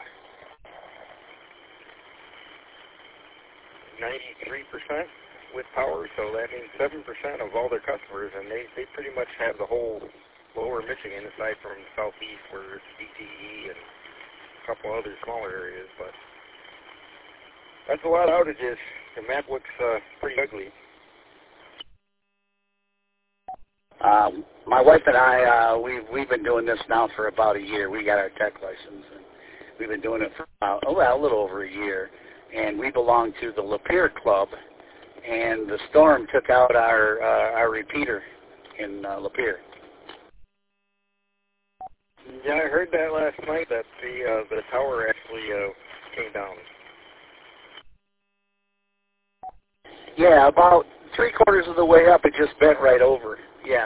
ninety-three percent with power, so that means seven percent of all their customers, and they, they pretty much have the whole lower Michigan, aside from southeast where it's D T E and a couple other smaller areas, but that's a lot of outages. The map looks uh, pretty ugly. Um, my wife and I, uh, we've, we've been doing this now for about a year. We got our tech license, and we've been doing it for about, oh, well, a little over a year, and we belong to the Lapeer Club, and the storm took out our uh, our repeater in uh, Lapeer. Yeah, I heard that last night, that the uh, the tower actually uh, came down. Yeah, about three quarters of the way up, it just bent right over. Yeah.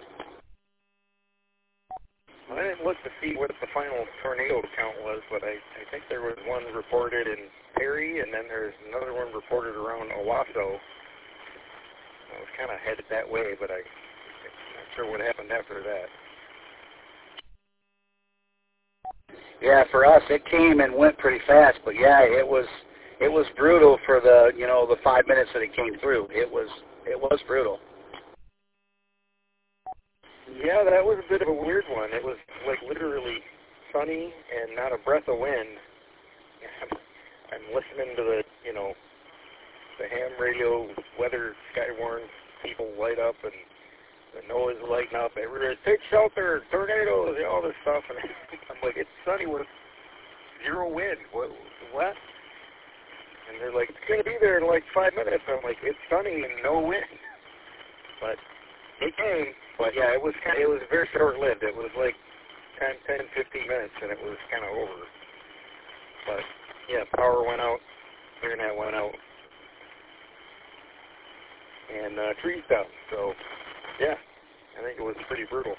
I didn't look to see what the final tornado count was, but I, I think there was one reported in Perry, and then there's another one reported around Owasso. I was kind of headed that way, but I, I'm not sure what happened after that. Yeah, for us, it came and went pretty fast, but yeah, it was it was brutal for the you know the five minutes that it came through. It was it was brutal. Yeah, that was a bit of a weird one. It was like literally sunny and not a breath of wind. I'm listening to the, you know, the ham radio weather Skywarn people light up, and the noise lighting up. Everybody, take shelter, tornadoes, all this stuff. And I'm like, it's sunny with zero wind. What? What? And they're like, it's going to be there in like five minutes. I'm like, it's sunny and no wind. But it came. But yeah, it was kind of, it was very short-lived. It was like ten, ten, fifteen minutes, and it was kind of over. But yeah, power went out, internet went out, and uh, trees down. So yeah, I think it was pretty brutal.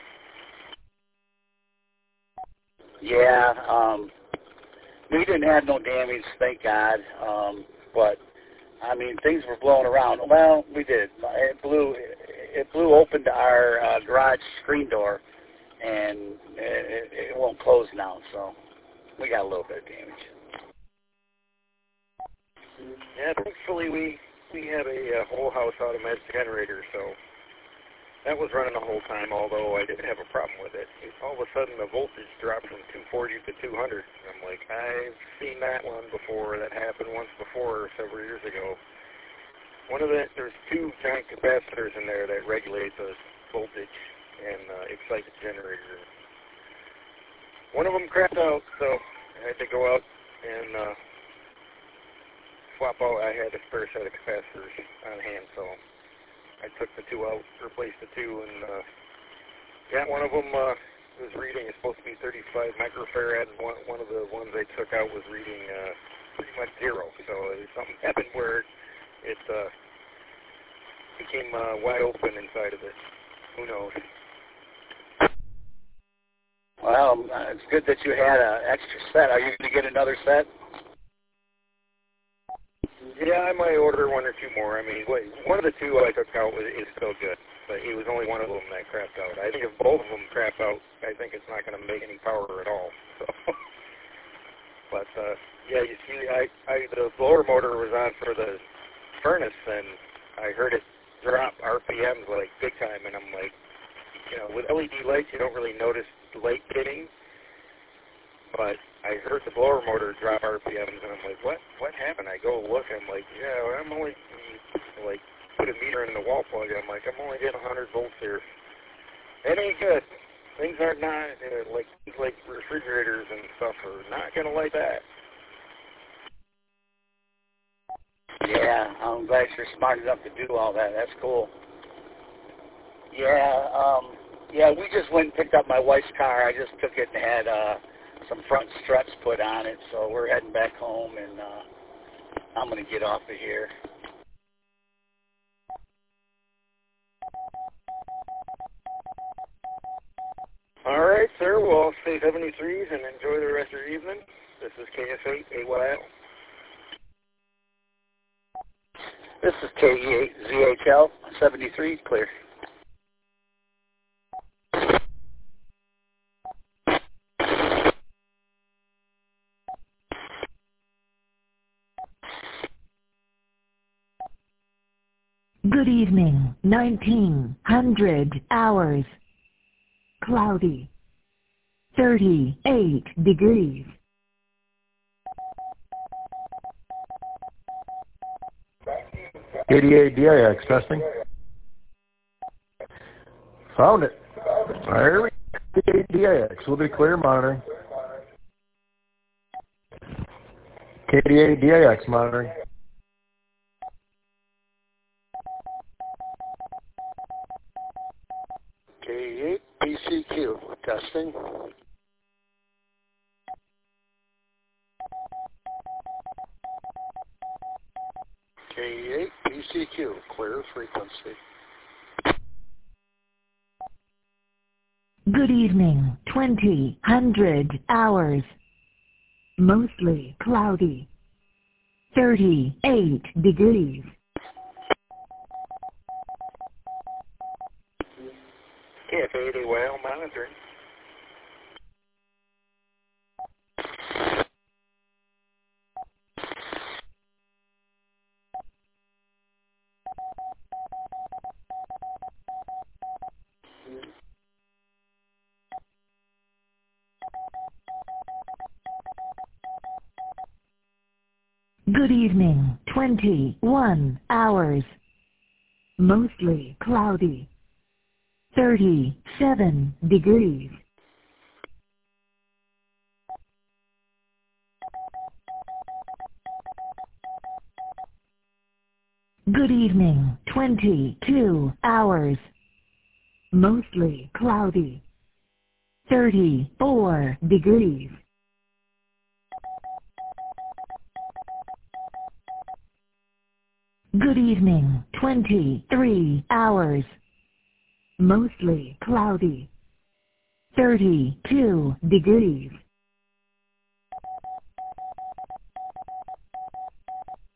Yeah, um, we didn't have no damage, thank God. Um, but I mean, things were blowing around. Well, we did. It blew. It blew open to our uh, garage screen door, and it, it won't close now. So we got a little bit of damage. Yeah, thankfully we we have a uh, whole house automatic generator, so that was running the whole time. Although I didn't have a problem with it. it all of a sudden, the voltage dropped from two forty to two hundred. I'm like, I've seen that one before. That happened once before, several years ago. One of the, there's two giant capacitors in there that regulate the voltage and uh, excite the generator. One of them crapped out, so I had to go out and uh, swap out. I had a spare set of capacitors on hand, so I took the two out, replaced the two, and uh, yeah, one of them uh, was reading. It's supposed to be thirty-five microfarads. One one of the ones they took out was reading uh, pretty much zero. So uh, something happened where it uh, became uh, wide open inside of it. Who knows? Well, uh, it's good that you had an extra set. Are you going to get another set? Yeah, I might order one or two more. I mean, one of the two I took out was, is still good, but it was only one of them that crapped out. I think if both of them crap out, I think it's not going to make any power at all. So, but uh, yeah, you see, I, I the blower motor was on for the furnace, and I heard it drop R P Ms like big time, and I'm like, you know, with L E D lights, you don't really notice light hitting, but I heard the blower motor drop R P Ms, and I'm like, what? What happened? I go look, and I'm like, yeah, I'm only, like, put a meter in the wall plug, and I'm like, I'm only getting one hundred volts here. It ain't good. Things are not, uh, like, things like refrigerators and stuff are not going to like that. Yeah, I'm glad you're smart enough to do all that. That's cool. Yeah, um, yeah, we just went and picked up my wife's car. I just took it and had uh, some front struts put on it, so we're heading back home, and uh, I'm going to get off of here. All right, sir. Well, stay seventy-threes and enjoy the rest of your evening. This is K S eight A Y L. This is K E eight Z H L, seventy-three, clear. Good evening, nineteen hundred hours. Cloudy. thirty-eight degrees. eighty-eight D I X, testing. Found it. There we go. eighty-eight D I X, will be clear monitoring. K D eight D I X monitoring. K eight B C Q, testing. K eight B C Q, clear frequency. Good evening, twenty hundred hours. Mostly cloudy. thirty-eight degrees. K F eight A Y L monitoring. Good evening, twenty-one hours. Mostly cloudy. thirty-seven degrees. Good evening, twenty-two hours. Mostly cloudy. thirty-four degrees. Good evening, twenty-three hours. Mostly cloudy. thirty-two degrees.